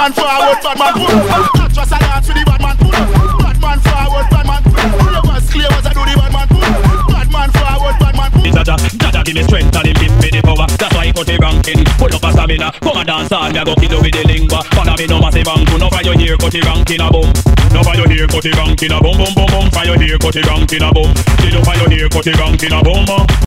man forward, bad man pull. Not just a dance with the bad man pull. Bad man forward, bad man pull. You was clear as I do the bad man pull. Bad man forward, bad man pull. Jaja give me strength and him give me the power. That's why he cut the ranking. Pull up a stamina. Come and dance on me, I go kill you with the lingua. Follow me no massive angle. No for your hair, cut the ranking a boom. No for your hair, cut the ranking a boom, boom, boom, boom. For your hair, cut the ranking a boom. Still up for your hair, cut the ranking a boom.